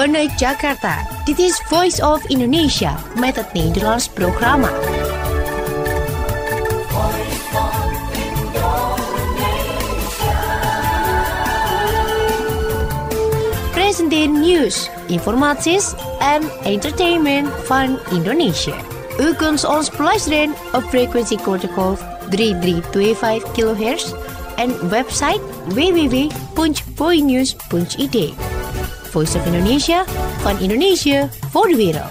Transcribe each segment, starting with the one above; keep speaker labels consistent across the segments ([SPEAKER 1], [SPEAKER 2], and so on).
[SPEAKER 1] Vanuit Jakarta, dit is Voice of Indonesia met het Nederlands programma. Presenteer nieuws, informaties en entertainment van Indonesia. U kunt ons beluisteren op frequentiegolf 3325 kHz en website www.voinews.id. Voice of Indonesia, van Indonesië voor de wereld.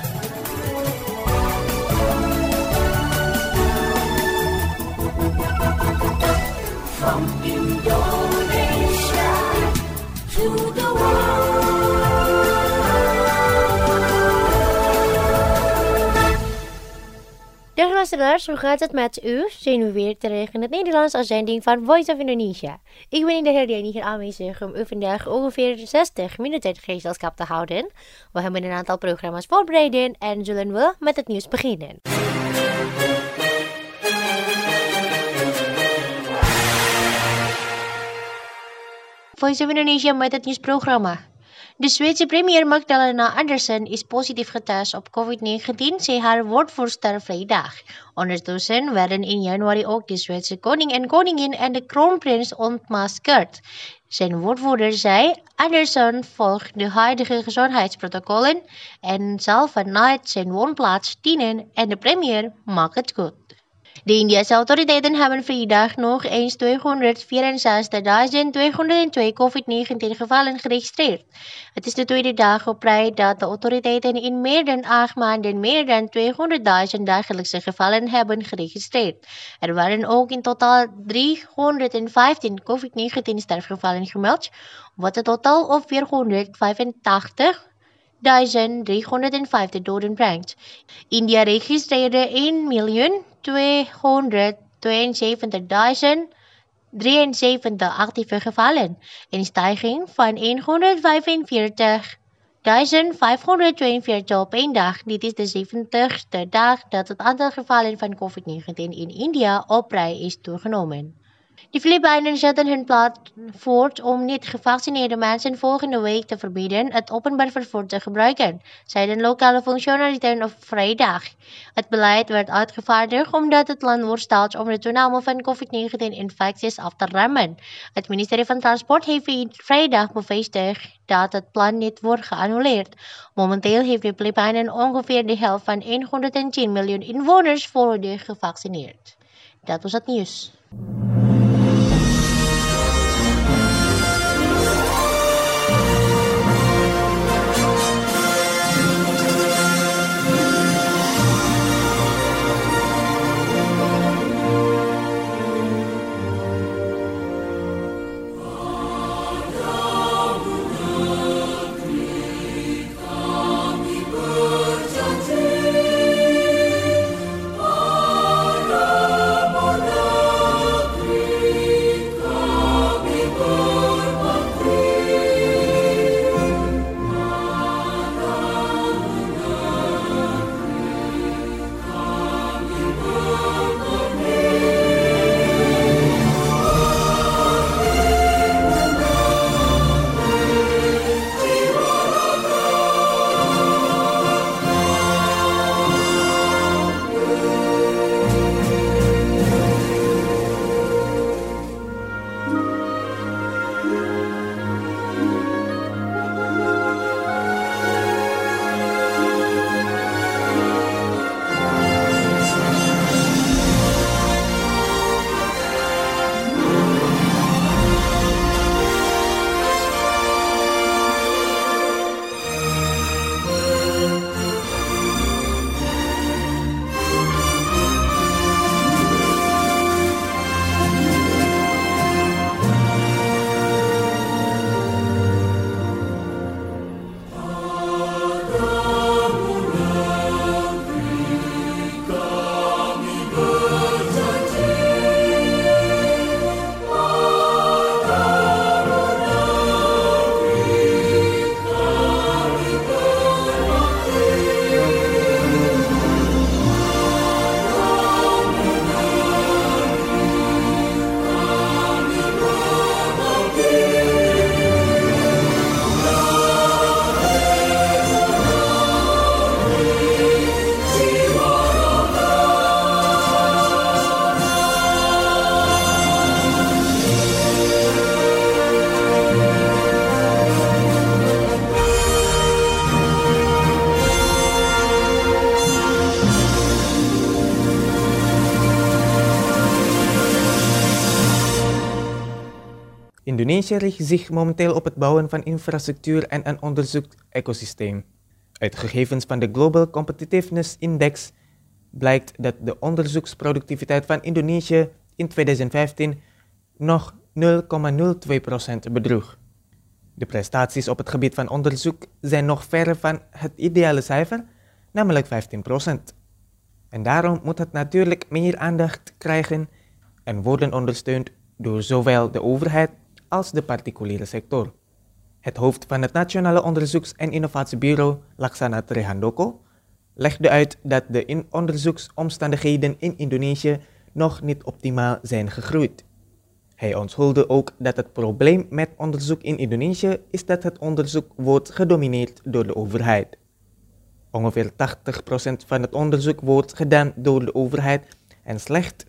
[SPEAKER 1] From Indonesia to the world. Dag luisteraars, hoe gaat het met u? Zijn we weer terug in het Nederlands uitzending van Voice of Indonesia. Ik ben in de hele hier aanwezig om u vandaag ongeveer 60 minuten gezelschap te houden. We hebben een aantal programma's voorbereid en zullen we met het nieuws beginnen. Voice of Indonesia met het nieuwsprogramma. De Zweedse premier Magdalena Andersson is positief getest op COVID-19, zei haar woordvoerster vrijdag. Ondertussen werden in januari ook de Zweedse koning en koningin en de kroonprins ontmaskerd. Zijn woordvoerder zei, Andersson volgt de huidige gezondheidsprotocollen en zal vanuit zijn woonplaats dienen en de premier maakt het goed. De Indiase autoriteiten hebben vrijdag nog eens 264.202 COVID-19 gevallen geregistreerd. Het is de tweede dag op rij dat de autoriteiten in meer dan 8 maanden meer dan 200.000 dagelijkse gevallen hebben geregistreerd. Er waren ook in totaal 315 COVID-19 sterfgevallen gemeld, wat het totaal op 485.350 doden brengt. India registreerde 1.272.073 actieve gevallen, een stijging van 145.542 op één dag. Dit is de 70ste dag dat het aantal gevallen van COVID-19 in India op rij is toegenomen. De Filipijnen zetten hun plan voort om niet-gevaccineerde mensen volgende week te verbieden het openbaar vervoer te gebruiken, zeiden lokale functionariteiten op vrijdag. Het beleid werd uitgevaardigd omdat het land worstelt om de toename van COVID-19-infecties af te remmen. Het ministerie van Transport heeft vrijdag bevestigd dat het plan niet wordt geannuleerd. Momenteel heeft de Filipijnen ongeveer de helft van 110 miljoen inwoners volledig gevaccineerd. Dat was het nieuws.
[SPEAKER 2] Indonesië richt zich momenteel op het bouwen van infrastructuur en een onderzoeksecosysteem. Uit gegevens van de Global Competitiveness Index blijkt dat de onderzoeksproductiviteit van Indonesië in 2015 nog 0,02% bedroeg. De prestaties op het gebied van onderzoek zijn nog verre van het ideale cijfer, namelijk 15%. En daarom moet het natuurlijk meer aandacht krijgen en worden ondersteund door zowel de overheid als de particuliere sector. Het hoofd van het Nationale Onderzoeks- en Innovatiebureau, Laksana Trihandoko, legde uit dat de onderzoeksomstandigheden in Indonesië nog niet optimaal zijn gegroeid. Hij onthulde ook dat het probleem met onderzoek in Indonesië is dat het onderzoek wordt gedomineerd door de overheid. Ongeveer 80% van het onderzoek wordt gedaan door de overheid en slechts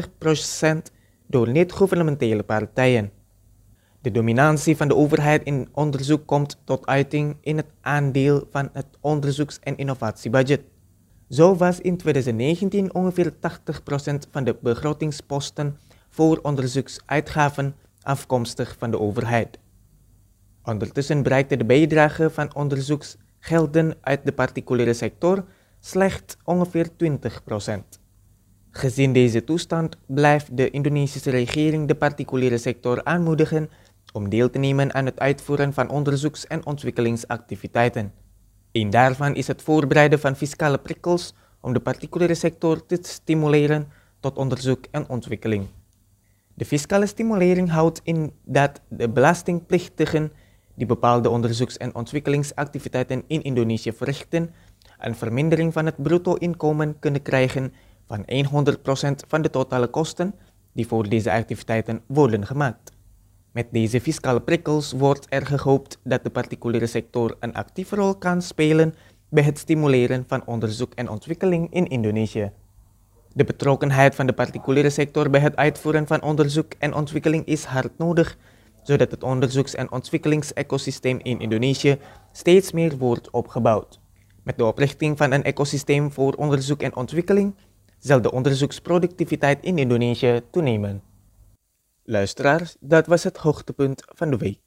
[SPEAKER 2] 20% door niet-gouvernementele partijen. De dominantie van de overheid in onderzoek komt tot uiting in het aandeel van het onderzoeks- en innovatiebudget. Zo was in 2019 ongeveer 80% van de begrotingsposten voor onderzoeksuitgaven afkomstig van de overheid. Ondertussen bereikte de bijdrage van onderzoeksgelden uit de particuliere sector slechts ongeveer 20%. Gezien deze toestand blijft de Indonesische regering de particuliere sector aanmoedigen om deel te nemen aan het uitvoeren van onderzoeks- en ontwikkelingsactiviteiten. Een daarvan is het voorbereiden van fiscale prikkels om de particuliere sector te stimuleren tot onderzoek en ontwikkeling. De fiscale stimulering houdt in dat de belastingplichtigen die bepaalde onderzoeks- en ontwikkelingsactiviteiten in Indonesië verrichten een vermindering van het bruto-inkomen kunnen krijgen van 100% van de totale kosten die voor deze activiteiten worden gemaakt. Met deze fiscale prikkels wordt er gehoopt dat de particuliere sector een actieve rol kan spelen bij het stimuleren van onderzoek en ontwikkeling in Indonesië. De betrokkenheid van de particuliere sector bij het uitvoeren van onderzoek en ontwikkeling is hard nodig, zodat het onderzoeks- en ontwikkelingsecosysteem in Indonesië steeds meer wordt opgebouwd. Met de oprichting van een ecosysteem voor onderzoek en ontwikkeling zal de onderzoeksproductiviteit in Indonesië toenemen. Luisteraars, dat was het hoogtepunt van de week.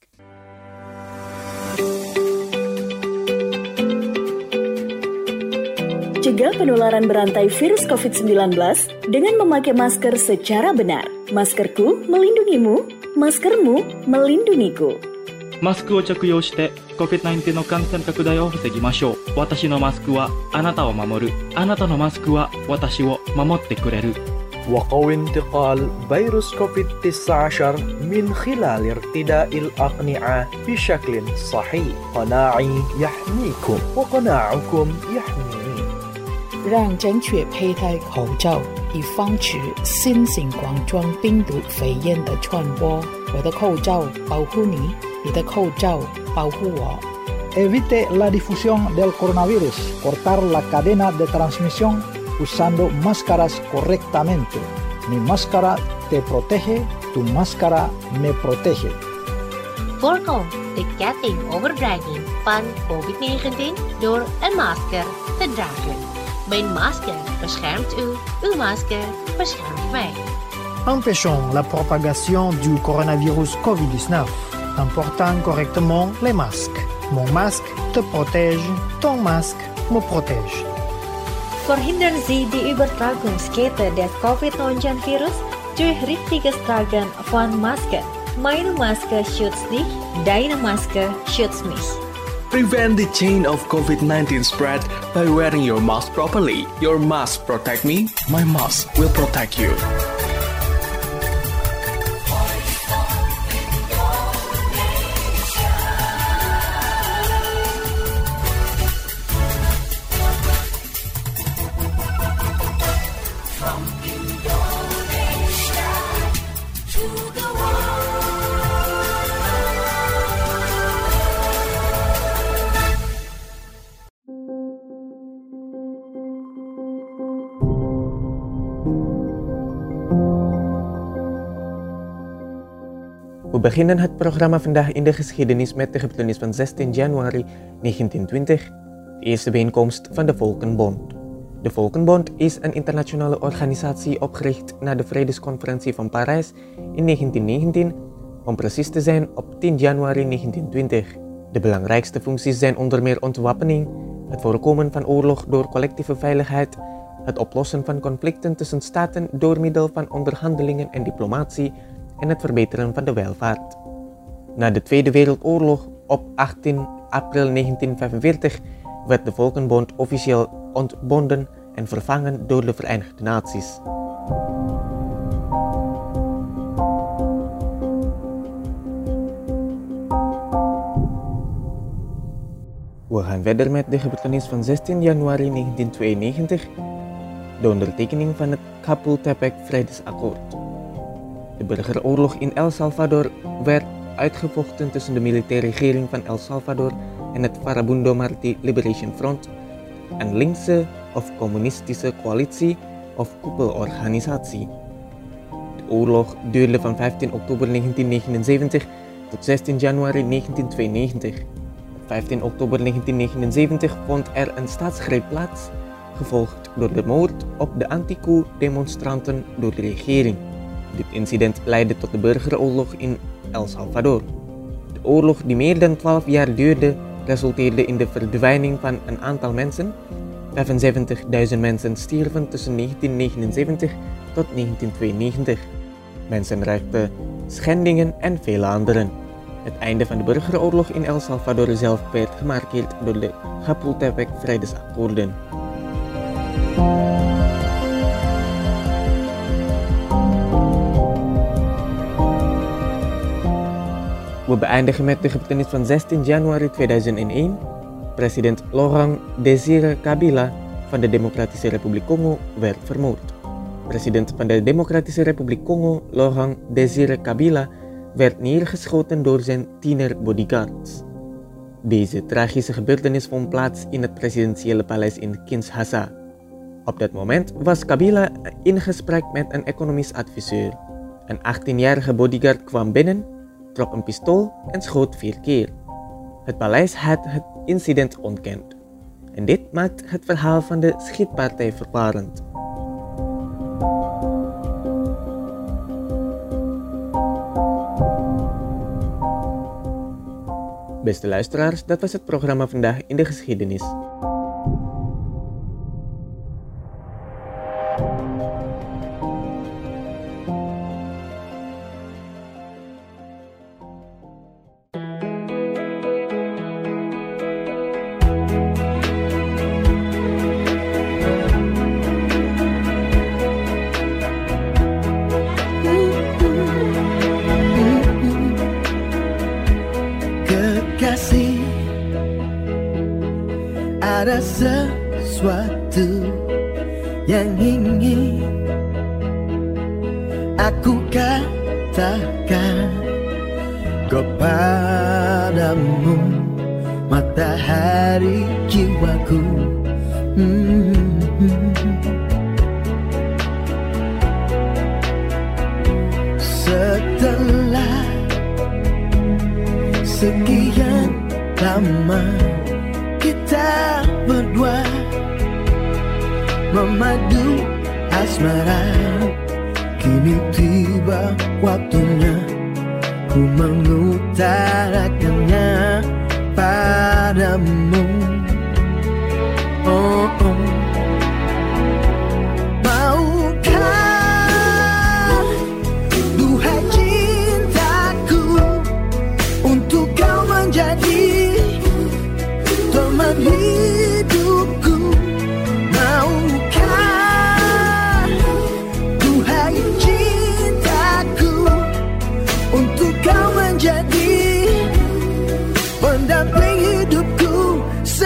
[SPEAKER 3] Cegah penularan berantai virus COVID-19 dengan memakai masker secara benar. Maskerku melindungimu, maskermu melindungiku.
[SPEAKER 4] マスクを着用して COVID-19 の感染拡大を防ぎましょう。私のマスクはあなたを守る。あなたのマスクは私を守ってくれる。
[SPEAKER 5] وقوي انتقال فيروس كوفيد-19 من خلال ارتداء الأقنعة بشكل صحيح. قناعي يحميكم وقناعكم يحميني.
[SPEAKER 6] 让正确佩戴口罩，以防止新型冠状病毒肺炎的传播。我的口罩保护你，你的口罩保护我。
[SPEAKER 7] Evite la difusión del coronavirus. Cortar la cadena de transmisión usando máscaras correctamente. Mi máscara te protege, tu máscara me protege.
[SPEAKER 1] Voorkom de kettingoverdraging van COVID-19 door een masker te dragen. Mijn masker beschermt u, uw masker beschermt mij.
[SPEAKER 8] Empêchons la propagation du coronavirus COVID-19 en portant correctement les masques. Mon masque te protège, ton masque me protège.
[SPEAKER 9] Verhindern Sie die Übertragungskette des Covid-19-Virus durch richtiges Tragen von Masken. Meine Maske schützt dich, deine Maske schützt mich.
[SPEAKER 10] Prevent the chain of COVID-19 spread by wearing your mask properly. Your mask protect me, my mask will protect you.
[SPEAKER 2] We beginnen het programma vandaag in de geschiedenis met de gebeurtenis van 16 januari 1920, de eerste bijeenkomst van de Volkenbond. De Volkenbond is een internationale organisatie opgericht na de Vredesconferentie van Parijs in 1919 Om precies te zijn op 10 januari 1920. De belangrijkste functies zijn onder meer ontwapening, het voorkomen van oorlog door collectieve veiligheid, het oplossen van conflicten tussen staten door middel van onderhandelingen en diplomatie en het verbeteren van de welvaart. Na de Tweede Wereldoorlog op 18 april 1945 werd de Volkenbond officieel ontbonden en vervangen door de Verenigde Naties. We gaan verder met de gebeurtenis van 16 januari 1992, de ondertekening van het Chapultepec-vredesakkoord. De burgeroorlog in El Salvador werd uitgevochten tussen de militaire regering van El Salvador en het Farabundo Marti Liberation Front, een linkse of communistische coalitie of koepelorganisatie. De oorlog duurde van 15 oktober 1979 tot 16 januari 1992. Op 15 oktober 1979 vond er een staatsgreep plaats, gevolgd door de moord op de anti-coup-demonstranten door de regering. Dit incident leidde tot de burgeroorlog in El Salvador. De oorlog, die meer dan 12 jaar duurde, resulteerde in de verdwijning van een aantal mensen. 75.000 mensen stierven tussen 1979 tot 1992. Mensenrechten, schendingen en vele anderen. Het einde van de burgeroorlog in El Salvador zelf werd gemarkeerd door de Chapultepec-vredesakkoorden. We beëindigen met de gebeurtenis van 16 januari 2001. President Laurent Désiré Kabila van de Democratische Republiek Congo werd vermoord. President van de Democratische Republiek Congo, Laurent Désiré Kabila, werd neergeschoten door zijn 10 bodyguards. Deze tragische gebeurtenis vond plaats in het presidentiële paleis in Kinshasa. Op dat moment was Kabila in gesprek met een economisch adviseur. Een 18-jarige bodyguard kwam binnen, trok een pistool en schoot 4 keer. Het paleis had het incident ontkend. En dit maakt het verhaal van de schietpartij verwarrend. Beste luisteraars, dat was het programma Vandaag in de Geschiedenis.
[SPEAKER 11] Ada sesuatu yang ingin aku katakan kepadamu, matahari jiwaku. Setelah sekian lama kita berdua memadu asmara, kini tiba waktunya ku mengutarakannya padamu. Oh, oh. Maukah, duhai cintaku, untuk kau menjadi teman hidupku. Maukah, duhai cintaku, untuk kau menjadi pendamping hidupku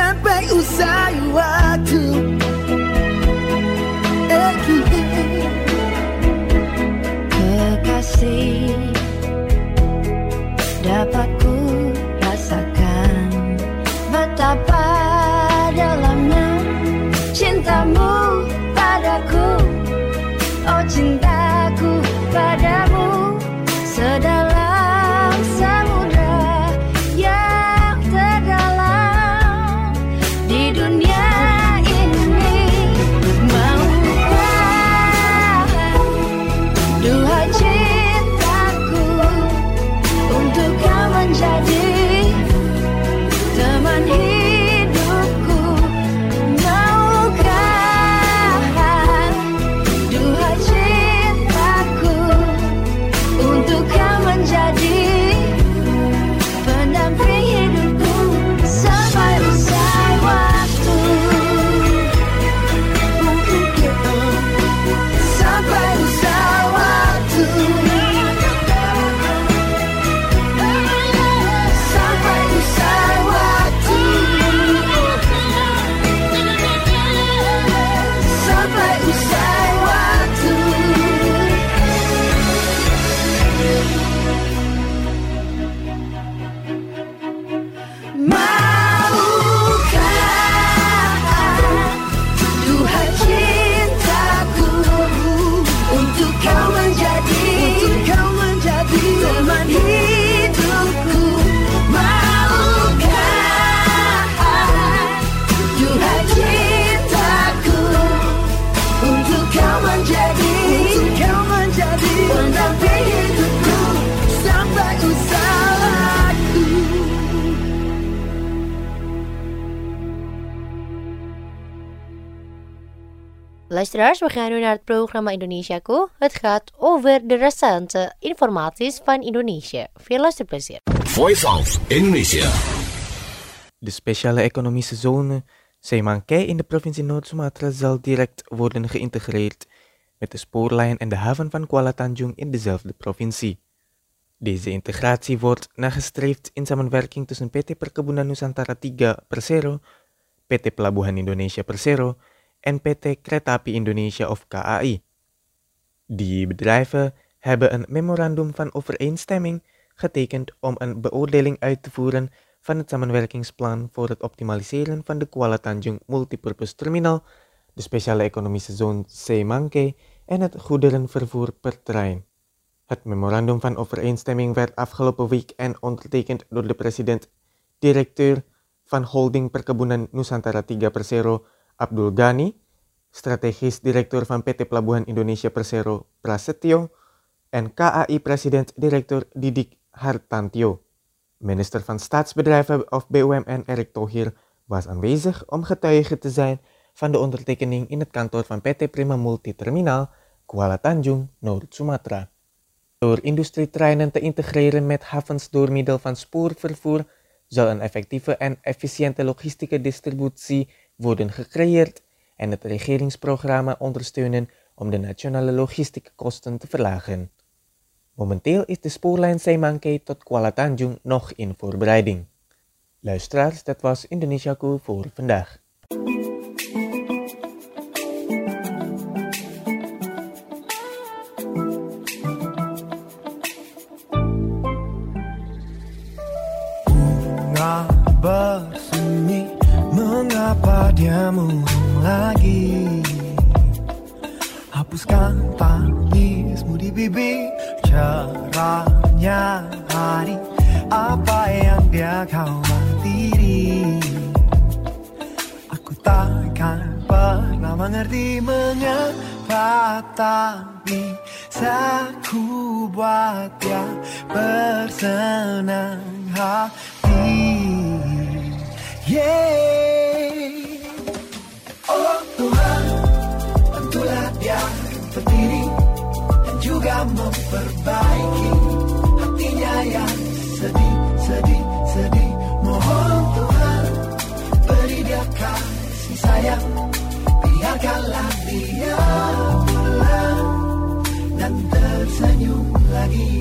[SPEAKER 1] Luisteraars, we gaan nu naar het programma Indonesiaku. Het gaat over de recente informaties van Indonesië. Veel luisterplezier.
[SPEAKER 12] Voice of Indonesia.
[SPEAKER 2] De speciale economische zone Semangkai in de provincie Noord-Sumatra zal direct worden geïntegreerd met de spoorlijn en de haven van Kuala Tanjung in dezelfde provincie. Deze integratie wordt nagestreefd in samenwerking tussen PT Perkebunan Nusantara 3 Persero, PT Pelabuhan Indonesia Persero en PT Kereta Api Indonesia of KAI. Die bedrijven hebben een memorandum van overeenstemming getekend om een beoordeling uit te voeren van het samenwerkingsplan voor het optimaliseren van de Kuala Tanjung Multipurpose Terminal, de speciale economische zone Semangkai en het goederenvervoer per trein. Het memorandum van overeenstemming werd afgelopen weekend ondertekend door de president-directeur van Holding Perkebunan Nusantara 3 Persero Abdul Ghani, strategisch directeur van PT Pelabuhan Indonesia Persero Prasetyo en KAI president-directeur Didik Hartantio. Minister van Staatsbedrijven of BUMN Erick Thohir was aanwezig om getuige te zijn van de ondertekening in het kantoor van PT Prima Multi Terminal Kuala Tanjung, Noord-Sumatra. Door industrietreinen te integreren met havens door middel van spoorvervoer zal een effectieve en efficiënte logistieke distributie worden gecreëerd en het regeringsprogramma ondersteunen om de nationale logistieke kosten te verlagen. Momenteel is de spoorlijn Semangkai tot Kuala Tanjung nog in voorbereiding. Luisteraars, dat was Indonesiaku voor vandaag.
[SPEAKER 11] Bunga bersemi, mengapa dia murung lagi? Hapuskan tangismu di bibir, cerahnya hari, apa yang dia kau diri. Aku takkan pernah mengerti mengapa, tapi aku buat dia bersenang hati. Oh Tuhan, bantulah dia berdiri dan juga memperbaiki hatinya yang sedih, sedih, sedih. Mohon Tuhan, beri dia kasih sayang, biarkanlah dia pulang dan tersenyum lagi.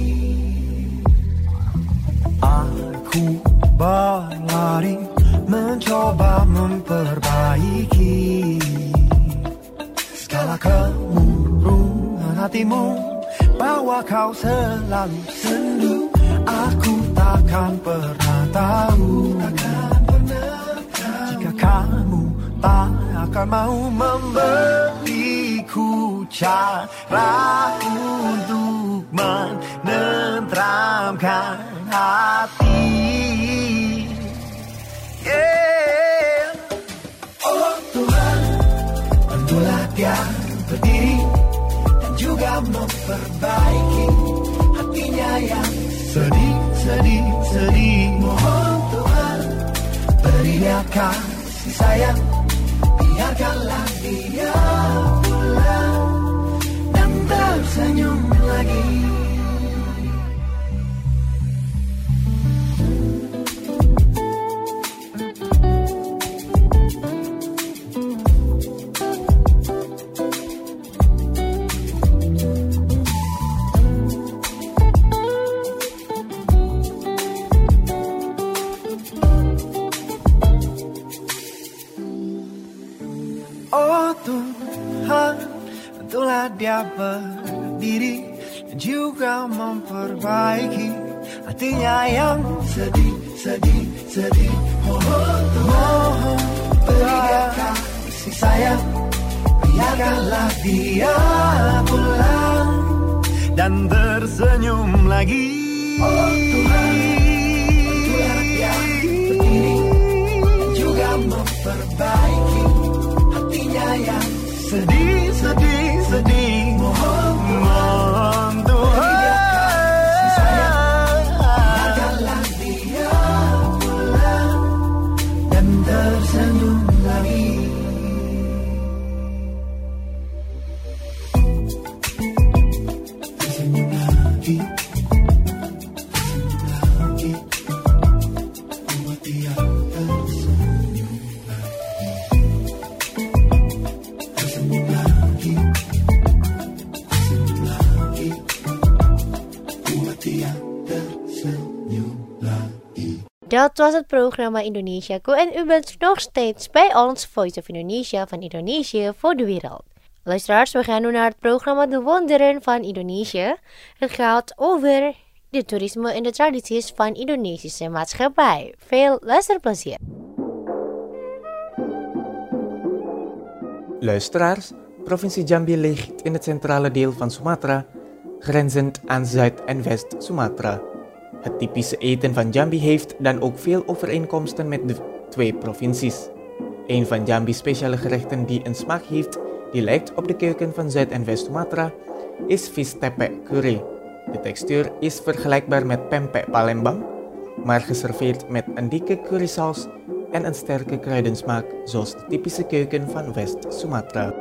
[SPEAKER 11] Aku berlari mencoba memperbaiki segala kemurungan hatimu, bahwa kau selalu sendu. Aku takkan pernah tahu jika kamu tak akan mau memberiku cara untuk menenteramkan hati. Oh Tuhan, bantulah dia berdiri dan juga memperbaiki hatinya yang sedih, sedih, sedih. Mohon Tuhan, beri dia kasih sayang, biarkanlah dia pulang dan tersenyum lagi. Oh Tuhan, bantulah dia berdiri dan juga memperbaiki hatinya yang sedih, sedih, sedih. Mohon Tuhan, beri dia kasih sayang, biarkanlah dia pulang dan tersenyum lagi. Oh Tuhan, bantulah dia berdiri dan juga memperbaiki yang sedih, sedih, sedih. Mohon Tuhan, biarkanlah dia pulang dan tersenyum lagi.
[SPEAKER 1] Dat was het programma Indonesia Go en u bent nog steeds bij ons Voice of Indonesia van Indonesië voor de wereld. Luisteraars, we gaan nu naar het programma De Wonderen van Indonesië. Het gaat over de toerisme en de tradities van Indonesische maatschappij. Veel luisterplezier.
[SPEAKER 2] Luisteraars, provincie Jambi ligt in het centrale deel van Sumatra, grenzend aan Zuid- en West-Sumatra. Het typische eten van Jambi heeft dan ook veel overeenkomsten met de twee provincies. Een van Jambi's speciale gerechten die een smaak heeft die lijkt op de keuken van Zuid- en West-Sumatra is vis tepe curry. De textuur is vergelijkbaar met pempek Palembang, maar geserveerd met een dikke currysaus en een sterke kruidensmaak zoals de typische keuken van West-Sumatra.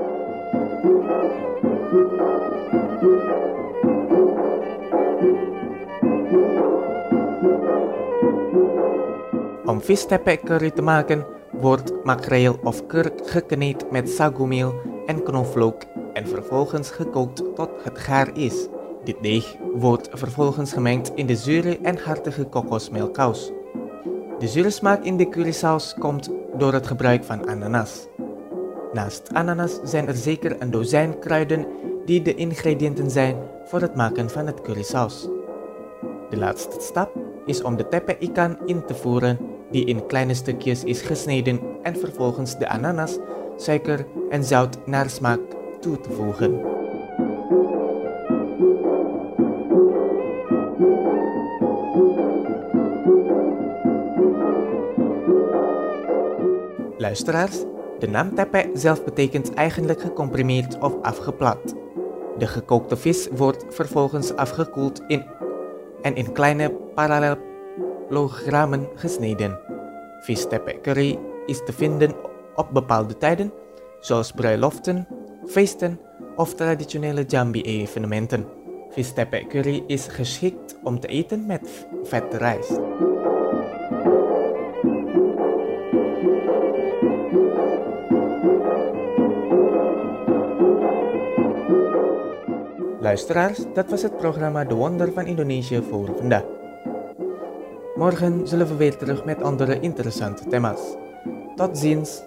[SPEAKER 2] Om vis tepe curry te maken wordt makreel of kurk gekneed met sagumeel en knoflook en vervolgens gekookt tot het gaar is. Dit deeg wordt vervolgens gemengd in de zure en hartige kokosmelksaus. De zure smaak in de currysaus komt door het gebruik van ananas. Naast ananas zijn er zeker een dozijn kruiden die de ingrediënten zijn voor het maken van het currysaus. De laatste stap is om de tepe ikan in te voeren die in kleine stukjes is gesneden en vervolgens de ananas, suiker en zout naar smaak toe te voegen. Luisteraars, de naam tepe zelf betekent eigenlijk gecomprimeerd of afgeplat. De gekookte vis wordt vervolgens afgekoeld en in kleine parallelogrammen gesneden. Vis tepe curry is te vinden op bepaalde tijden, zoals bruiloften, feesten of traditionele Jambi-evenementen. Vis tepe curry is geschikt om te eten met vette rijst. Luisteraars, dat was het programma De Wonder van Indonesië voor vandaag. Morgen zullen we weer terug met andere interessante thema's. Tot ziens!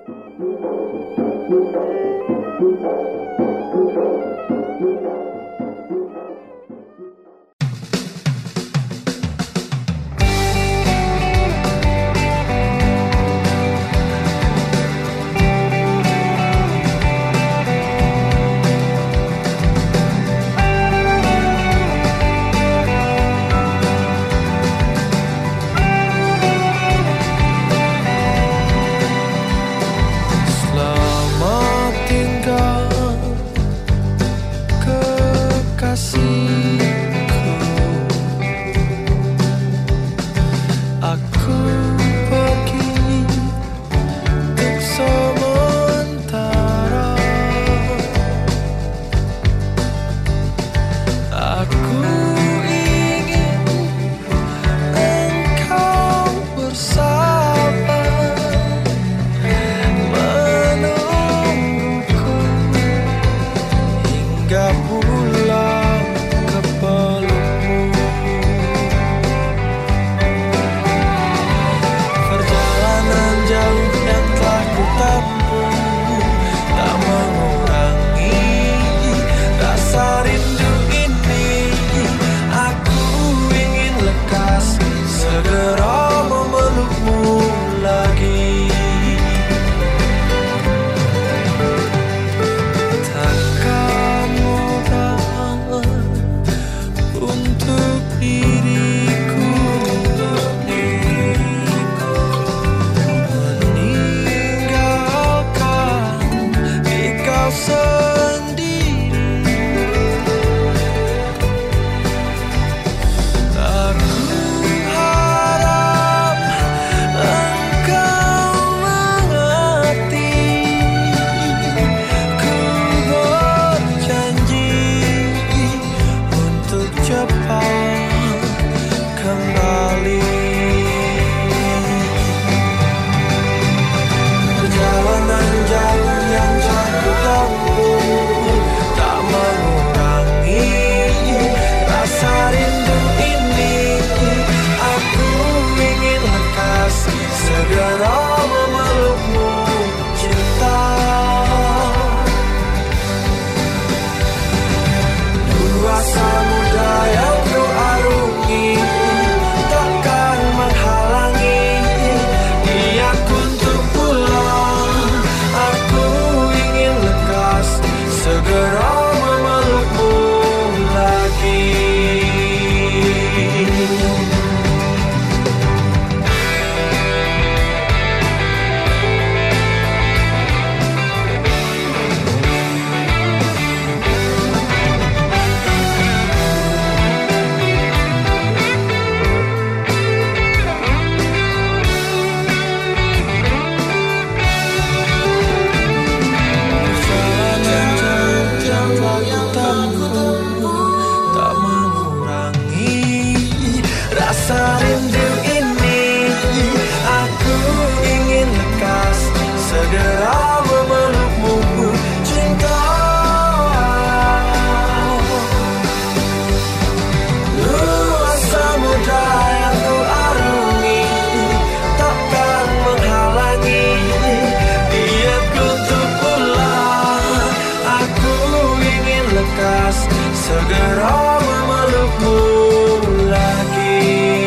[SPEAKER 11] segera memelukmu lagi.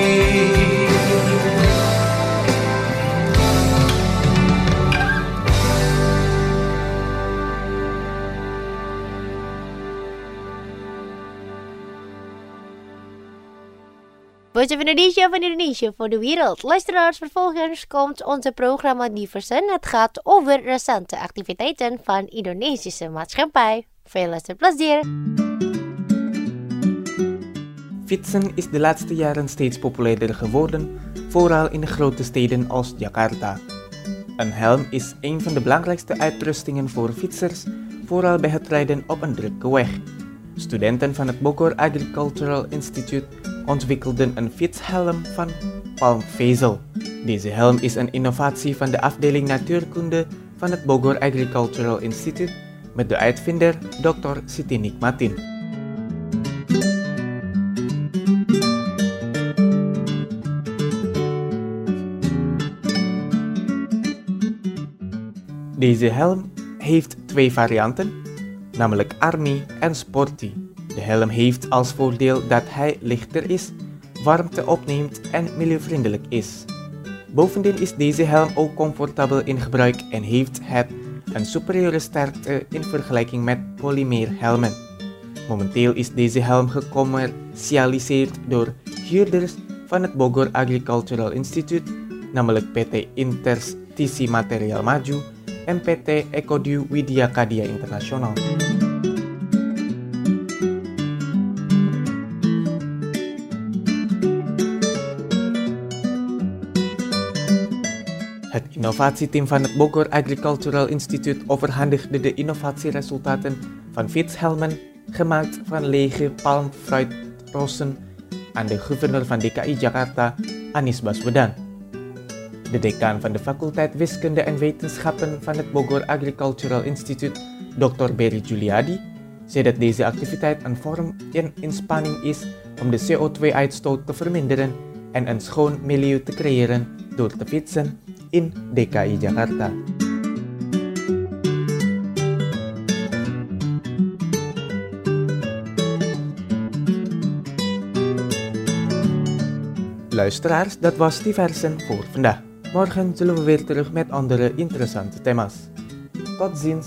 [SPEAKER 1] Voice of Indonesia van Indonesia voor de wereld. Luisteraars, vervolgens komt onze programma Diversen. Het gaat over recente activiteiten van Indonesische maatschappij. Veel luisterplezier!
[SPEAKER 2] Fietsen is de laatste jaren steeds populairder geworden, vooral in de grote steden als Jakarta. Een helm is een van de belangrijkste uitrustingen voor fietsers, vooral bij het rijden op een drukke weg. Studenten van het Bogor Agricultural Institute ontwikkelden een fietshelm van palmvezel. Deze helm is een innovatie van de afdeling natuurkunde van het Bogor Agricultural Institute met de uitvinder Dr. Siti Nikmatin. Deze helm heeft 2 varianten, namelijk Army en Sporty. De helm heeft als voordeel dat hij lichter is, warmte opneemt en milieuvriendelijk is. Bovendien is deze helm ook comfortabel in gebruik en heeft het een superieure sterkte in vergelijking met polymeerhelmen. Momenteel is deze helm gecommercialiseerd door huurders van het Bogor Agricultural Institute, namelijk PT Interstisi Material Maju en PT Ecodiu Widya Kadya Internasional. Het innovatieteam van het Bogor Agricultural Institute overhandigde de innovatieresultaten van fietshelmen gemaakt van lege palmfruitrossen aan de gouverneur van DKI Jakarta, Anies Baswedan. De decaan van de faculteit Wiskunde en Wetenschappen van het Bogor Agricultural Institute, Dr. Berry Juliadi, zei dat deze activiteit een vorm en inspanning is om de CO2-uitstoot te verminderen en een schoon milieu te creëren door te fietsen in DKI Jakarta. Luisteraars, dat was Diversen voor vandaag. Morgen zullen we weer terug met andere interessante thema's. Tot ziens!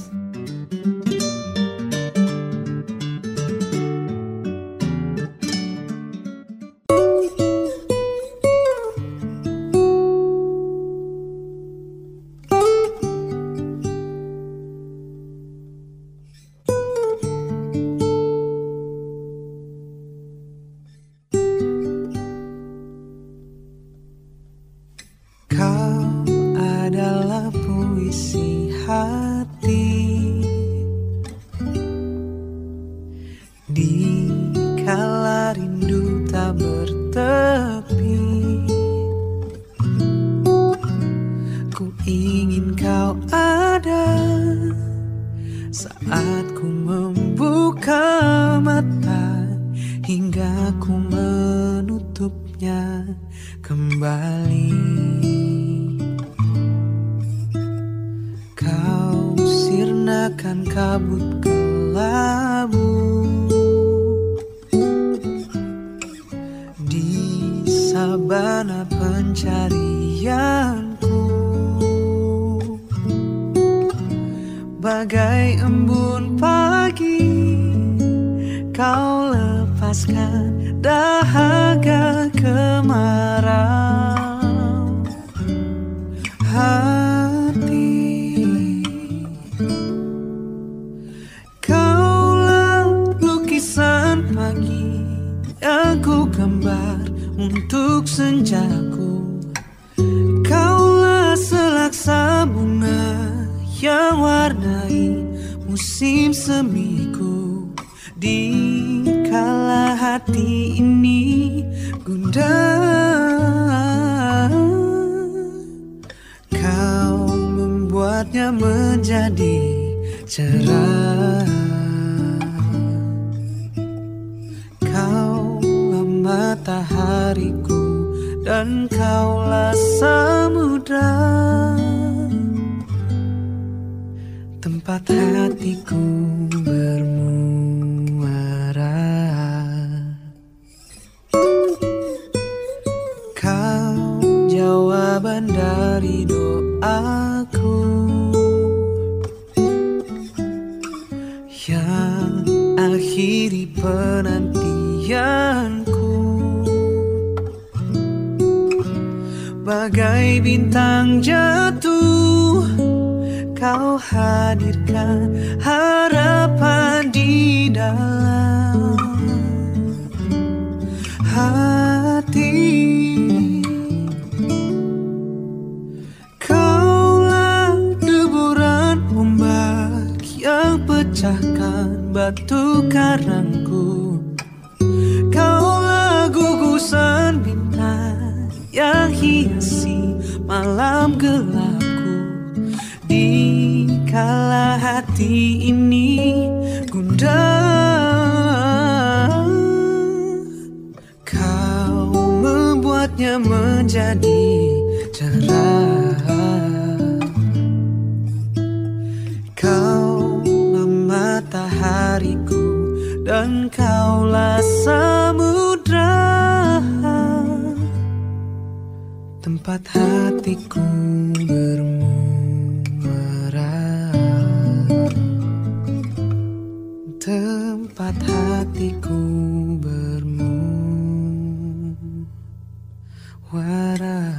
[SPEAKER 11] Bagai embun pagi, kau lepaskan dahaga kemarau hati. Kaulah lukisan pagi yang ku gambar untuk senjaku. Kaulah selaksa bunga yang warnai musim semiku. Di kala hati ini gundah, kau membuatnya menjadi cerah. Kaulah matahariku dan kaulah samudra, tempat hatiku bermuara. penantianku. Bagai bintang jatuh, kau hadirkan harapan di dalam hati. Kaulah deburan ombak yang pecahkan batu karangku. Kaulah gugusan bintang yang hiasi malam gelapku. Di kala hati ini gundah, kau membuatnya menjadi cerah. Kaulah matahariku dan kaulah samudra, tempat hatiku bermuara, tempat hatiku bermuara.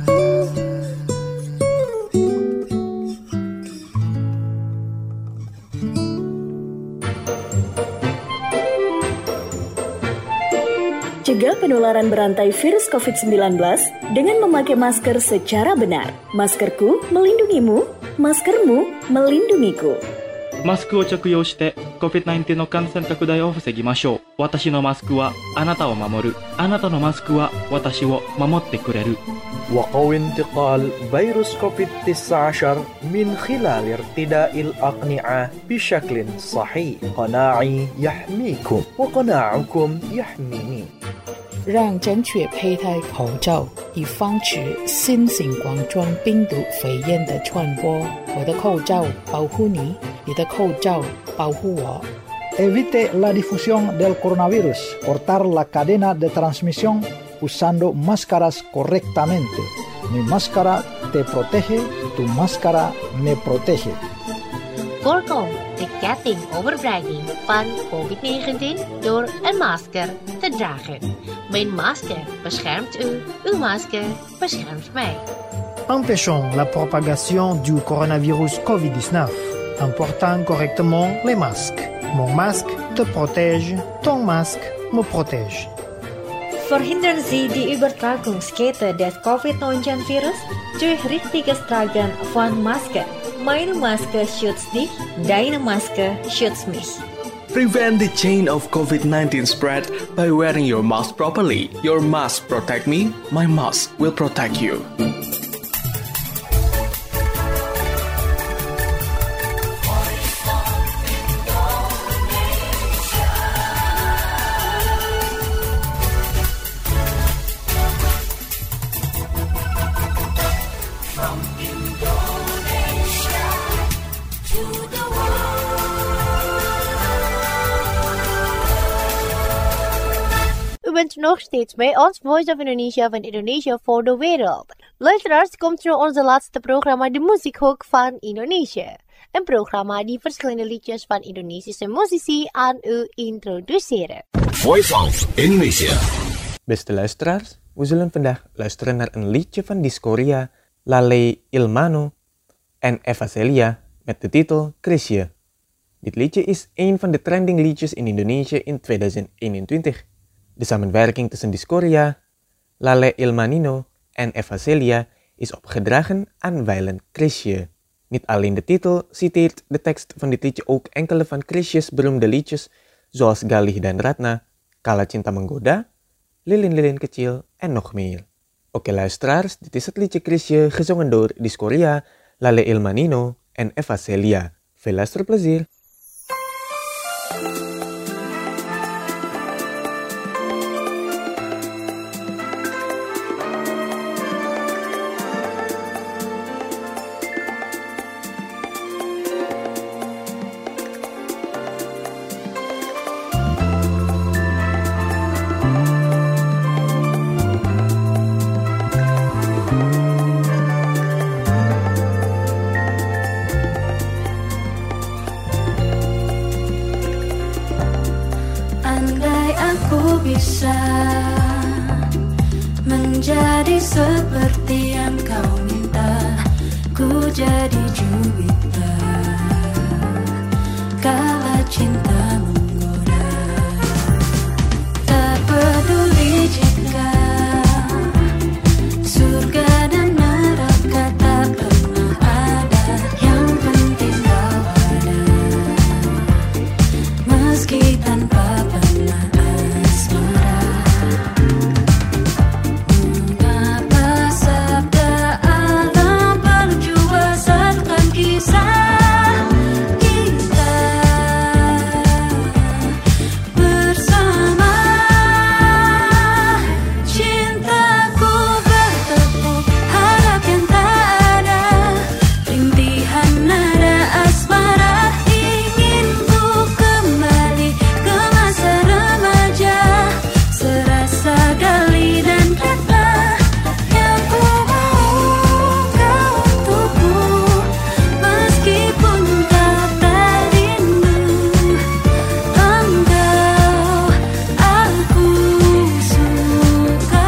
[SPEAKER 3] Cegah penularan berantai virus COVID-19 dengan memakai masker secara benar. Maskerku melindungimu, maskermu melindungiku.
[SPEAKER 4] マスクを着用して COVID-19 の感染拡大を防ぎましょう。私のマスクはあなたを守る。あなたのマスクは私を守ってくれる。
[SPEAKER 5] وقوي انتقال فيروس كوفيد-19 من خلال ارتداء الأقنعة بشكل صحيح. قناعي يحميكم وقناعكم يحميني.
[SPEAKER 6] 让正确佩戴口罩，以防止新型冠状病毒肺炎的传播。我的口罩保护你，你的口罩保护我。
[SPEAKER 7] Evite la difusión del coronavirus. Cortar la cadena de transmisión usando máscaras correctamente. Mi máscara te protege, tu máscara me protege.
[SPEAKER 1] Voorkom de ketting overbreiding van COVID-19 door een masker te dragen. Mijn masker beschermt u, uw masker beschermt mij.
[SPEAKER 8] Empêchons la propagation du coronavirus Covid-19 en portant correctement les masques. Mon masque te protège, ton masque me protège.
[SPEAKER 9] Verhindern Sie die Übertragungskette des Covid-19-Virus durch richtiges Tragen von Masken. Meine Maske schützt dich, deine Maske schützt mich.
[SPEAKER 10] Prevent the chain of COVID-19 spread by wearing your mask properly. Your mask protect me, my mask will protect you.
[SPEAKER 1] U bent nog steeds bij ons Voice of Indonesia van Indonesia voor de wereld. Luisteraars, komt nu onze laatste programma De Muziekhoek van Indonesië. Een programma die verschillende liedjes van Indonesische muzici aan u introduceren.
[SPEAKER 12] Voice of Indonesia.
[SPEAKER 2] Beste luisteraars, we zullen vandaag luisteren naar een liedje van Diskoria, Lale Ilmano en Eva Celia met de titel Krisje. Dit liedje is een van de trending liedjes in Indonesië in 2021. De samenwerking tussen Diskoria, Lale Ilmanino en Eva Celia is opgedragen aan wijlen Krisje. Niet alleen de titel citeert de tekst van dit liedje ook enkele van Krisje's beroemde liedjes zoals Galih dan Ratna, Kala Cinta Menggoda, Lilin-lilin kecil en nog meer. Oke luisteraars, dit is het liedje Krisje gezongen door Diskoria, Lale Ilmanino en Eva Celia. Veel luisterplezier!
[SPEAKER 13] aku bisa menjadi seperti yang kau minta. Ku jadi juwita kala cinta menggoda. Tak peduli jika surga dan neraka tak pernah ada, yang penting kau ada, meski tanpa pernah asmara. Mengapa sabda alam berjua serkan kisah kita bersama. Cintaku bertepuk harap yang tak ada, rintihan nada asmara. Ingin ku kembali ke masa remaja, serasa gali dan kata yang ku mau kau untukku, meskipun kau tak rindu. Engkau aku suka.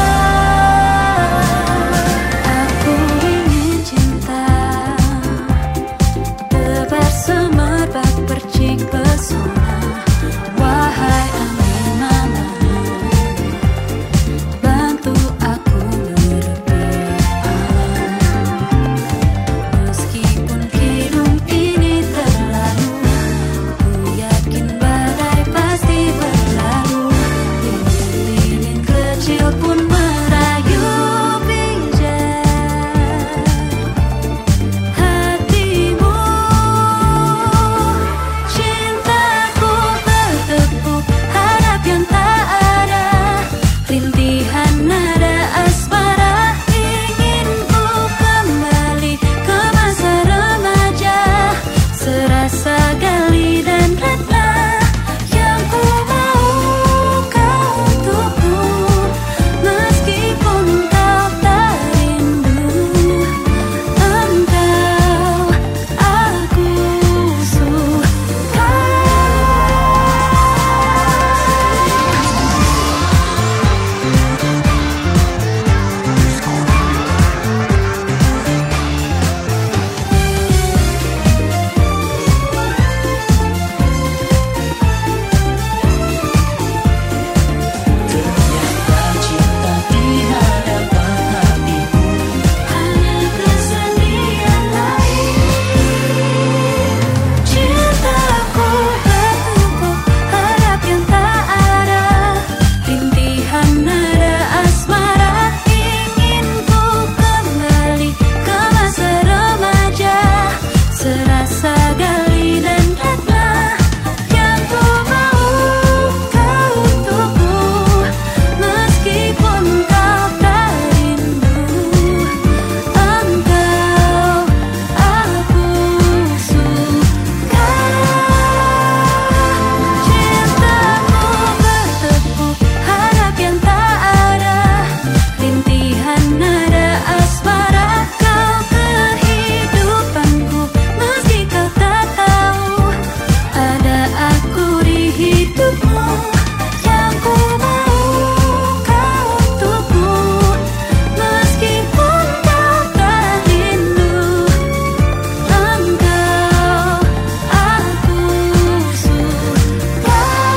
[SPEAKER 13] Aku ingin cinta tebar semerbak percik pesona. Wahai angin mama, bantu aku merebut alam. Meskipun hidup ini terlalu, ku yakin badai pasti berlalu. Lilin kecil pun merayu pijar hatimu. Cintaku bertepuk harap yang tak ada, rintihan nada asmara. Ingin ku kembali ke masa remaja, serasa gali dan ratna yang ku mau kau untukku, meskipun kau tak rindu. Engkau aku suka. Cinta di hadapan hatiku hanya kesedihan lain. Cintaku bertepuk harap yang tak ada, rintihan nada asmara. Ingin ku kembali ke masa remaja, serasa gali dan ratna yang ku mau kau untukku, meskipun kau tak rindu. Engkau aku suka. Cintaku bertepuk harap yang tak ada, rintihan nada asmara. Kau kehidupanku, meski kau tak tahu ada aku di hidupmu. Yang ku mau kau untukku, meskipun kau tak rindu. Engkau aku suka.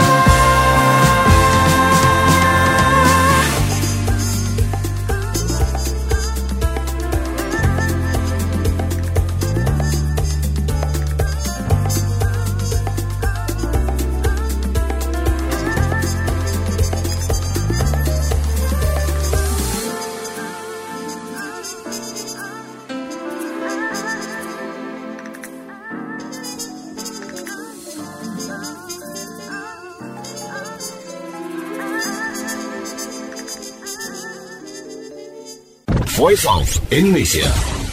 [SPEAKER 12] Voice of Indonesia.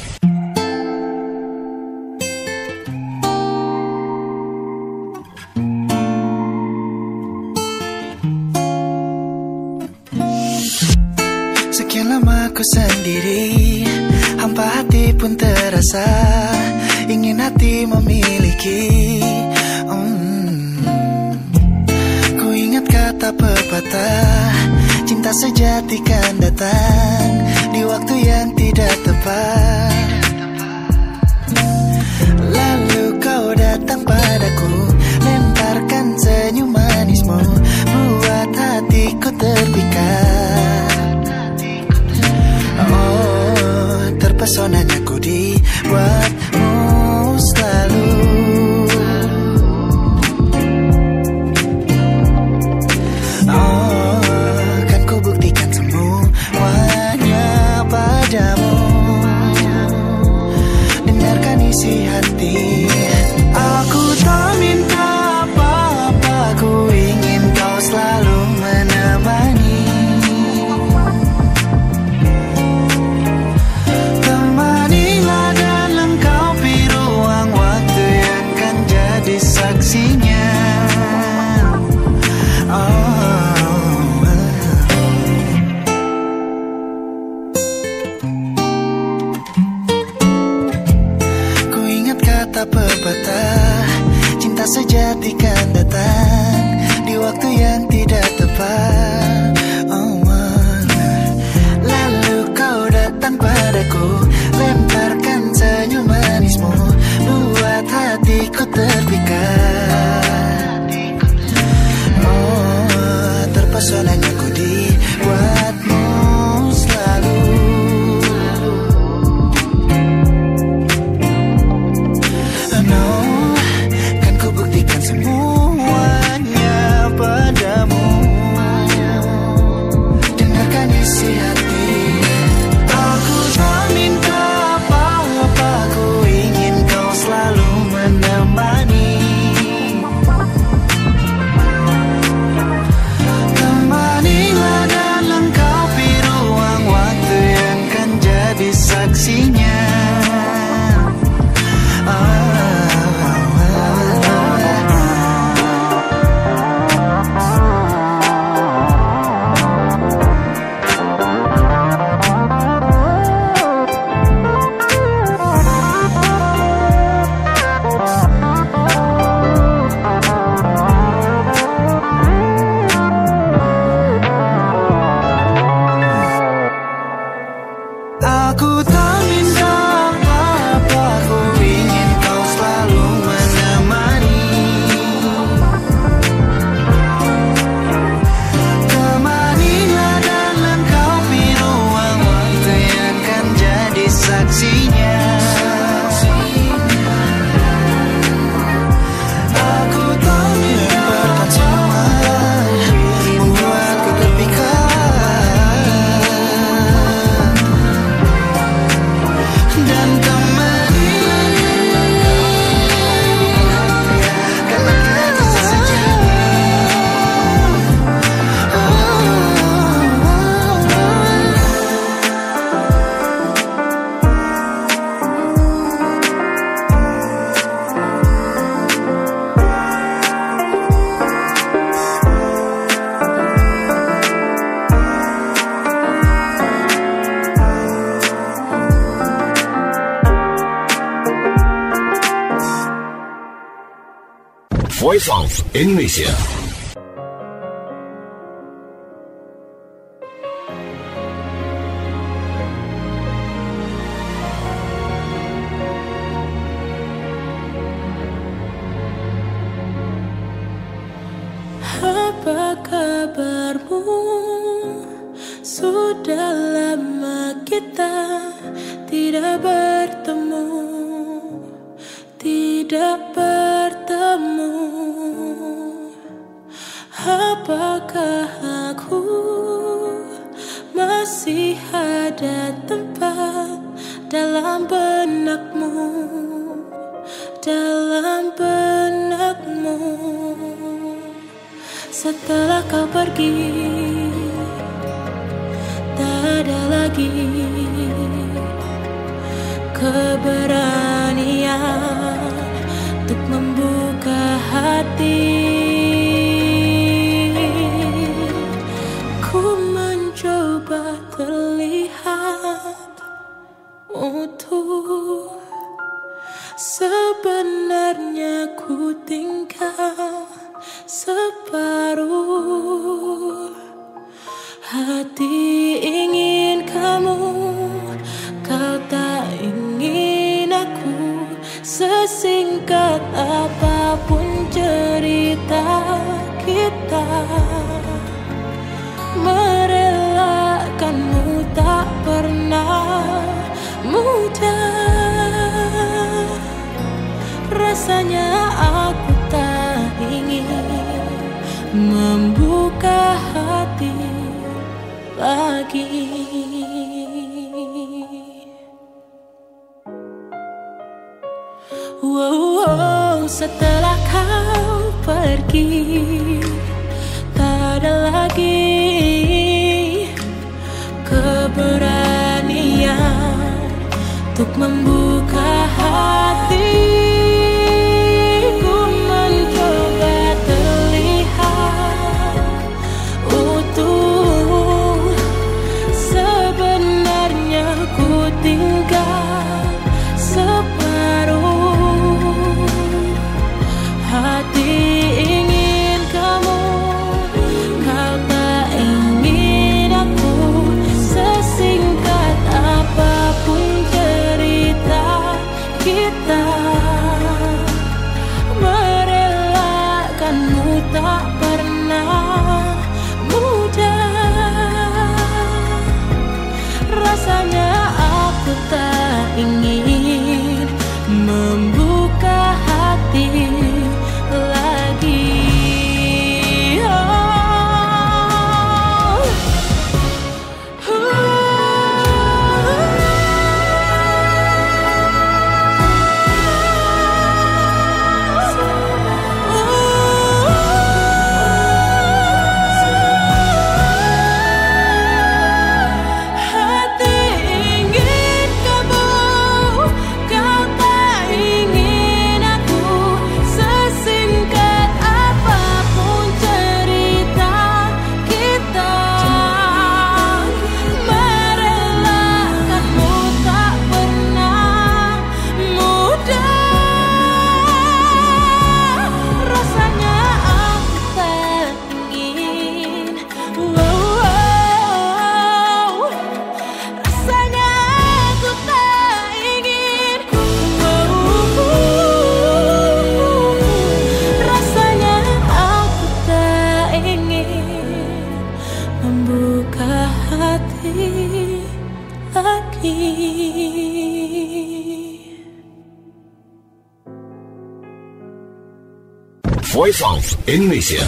[SPEAKER 11] Sekian lama ku sendiri, hampa hati pun terasa, ingin hati memiliki. Ku ingat kata pepatah, cinta sejati kan datang di waktu yang tidak tepat. Lalu kau datang padaku, lemparkan senyum manismu, buat hatiku terpikat. Oh, terpesonanya ku dibuatmu selalu. Oh, kan ku buktikan semuanya padamu. Dengarkan isi hati. Aku tak minta apa-apa, ku ingin kau selalu menemani. Temanilah dan lengkapi ruang waktu yang kan jadi saksinya. Ku ingat kata pepatah, cinta sejati kan datang di waktu yang tidak tepat. Lalu kau datang padaku, lemparkan senyum manismu, buat hatiku terpikat. Oh, terpesonanya ku dibuatmu selalu. No, kan ku buktikan semuanya padamu. Dengarkan isi hati. Aku tak minta apa-apa, ku ingin kau selalu menemani. Temanilah dan lengkapi ruang waktu yang kan jadi saksinya. Aku tak minta apa-apa, ku ingin kau selalu menemani. Temanilah dan lengkapi ruang waktu yang kan jadi saksinya. Aku tak minta apa-apa, membuatku terpikat. Dan temanilah karena kita sejati.
[SPEAKER 12] Voice of Indonesia.
[SPEAKER 13] Apa kabarmu? Sudah lama kita tidak bertemu, tidak bertemu. Apakah aku masih ada tempat dalam benakmu, dalam benakmu? Setelah kau pergi, tak ada lagi keberanian untuk membuka hati. Ku mencoba terlihat utuh, sebenarnya ku tinggal separuh. Hati ingin kamu, kau tak ingin aku. Sesingkat apapun cerita kita, merelakanmu tak pernah mudah. Rasanya aku tak ingin membuka hati lagi. Wow, setelah kau pergi, tak ada lagi keberanian untuk membuka hati. Ku mencoba terlihat utuh, sebenarnya ku tinggal separuh. Hati ingin kamu, kau tak ingin aku. Sesingkat apapun cerita kita, merelakanmu tak pernah mudah. Rasanya aku tak ingin membuka hati lagi.
[SPEAKER 12] Voice of Indonesia.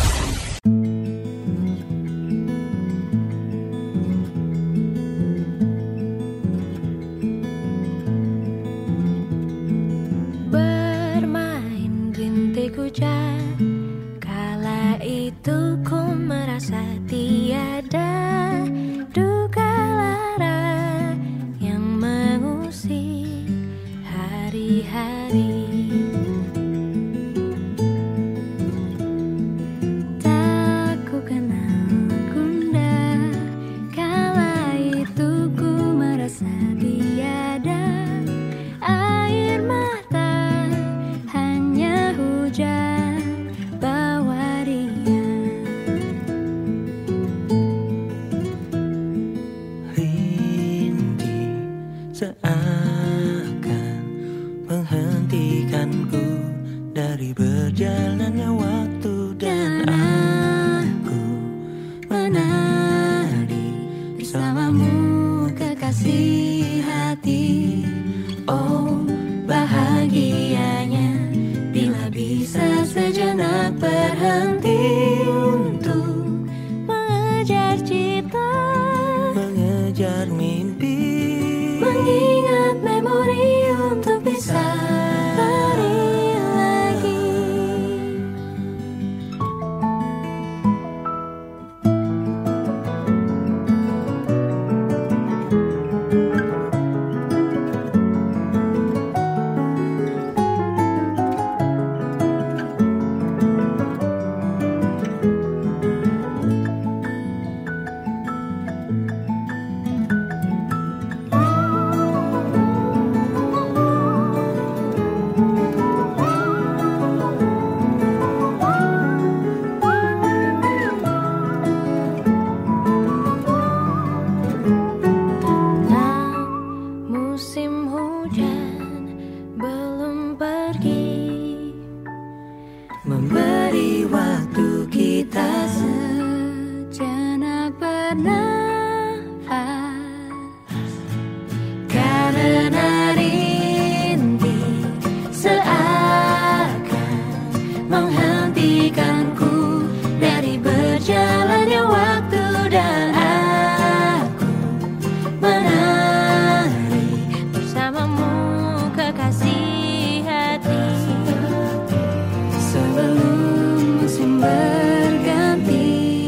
[SPEAKER 13] Bermain rintik hujan, kala itu ku merasa tiada duka lara yang mengusik hari-hari.
[SPEAKER 11] Seakan menghentikanku dari berjalannya waktu, dan aku menari bersamamu kekasih hati. Oh, bahagianya bila bisa sejenak berhenti untuk mengejar cita, mengejar mimpi, mengingat memori untuk bisa lari lagi.
[SPEAKER 13] nafas, karena rintih seakan menghentikanku dari berjalannya waktu, dan aku menari bersamamu kekasih hati, sebelum musim berganti.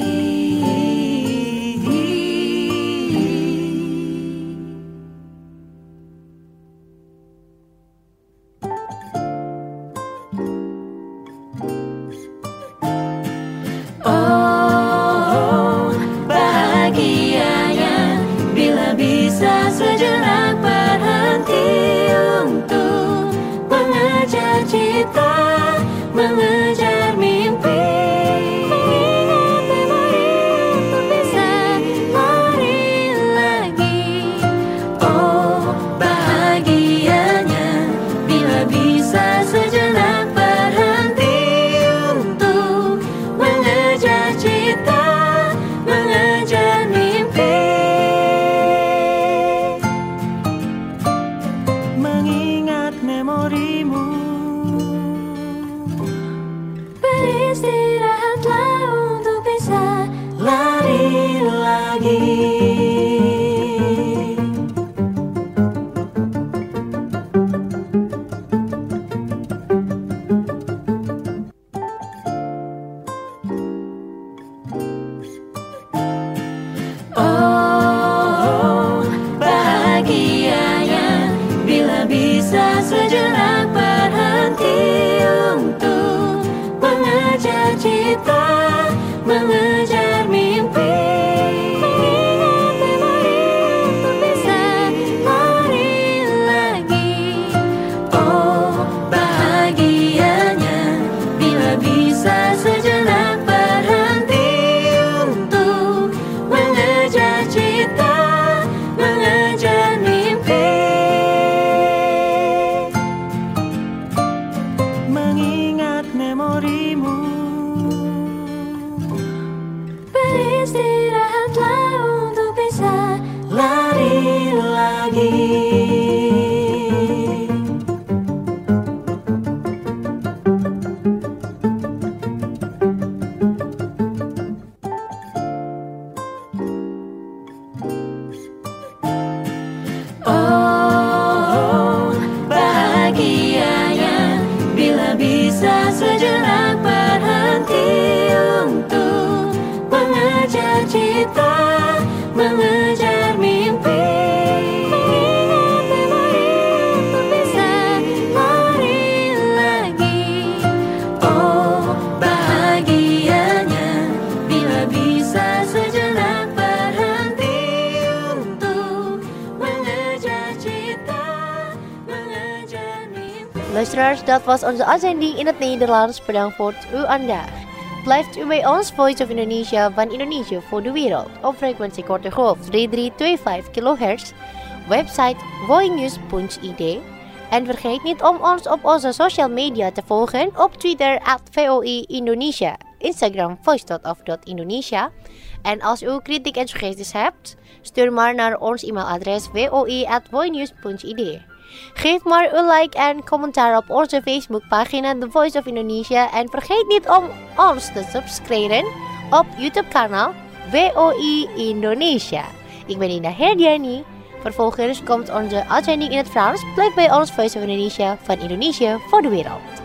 [SPEAKER 13] Oh, bahagianya bila bisa sejenak berhenti untuk mengejar cita, mengejar mimpi, mengingat memori untuk bisa lari lagi. Oh, bahagianya bila bisa sejenak berhenti untuk mengejar cita, mengejar mimpi, mengingat memorimu. Beristirahatlah untuk bisa lari lagi. Oh, bahagianya bila bisa sejenak berhenti untuk mengejar cita, mengejar mimpi, mengingat memori untuk bisa lari lagi. Oh, bahagianya bila bisa sejenak berhenti untuk mengejar cita, mengejar mimpi, mengingat memorimu. Beristirahatlah untuk bisa lari lagi. Oh, bahagianya bila bisa sejenak berhenti untuk mengejar cita, mengejar mimpi, mengingat memori untuk bisa lari lagi. Oh, bahagianya bila bisa sejenak berhenti untuk mengejar cita, mengejar mimpi.
[SPEAKER 1] Luisteraars, dat was onze uitzending in het Nederlands. Bedankt voor het uw aandacht. Blijft u bij ons Voice of Indonesia van Indonesië voor de wereld op frequentie korte golf 3325 kHz, website voinews.id. En vergeet niet om ons op onze social media te volgen op Twitter @VOI Indonesia, Instagram voice.of.indonesia. En als u kritiek en suggesties hebt, stuur maar naar ons e-mailadres voi@voinews.id. Geef maar een like en commentaar op onze Facebookpagina The Voice of Indonesia. En vergeet niet om ons te subscriben op YouTube-kanaal VOI Indonesia. Ik ben Ina Herdiani. Vervolgens komt onze uitzending in het Frans. Blijf bij ons Voice of Indonesia van Indonesië voor de wereld.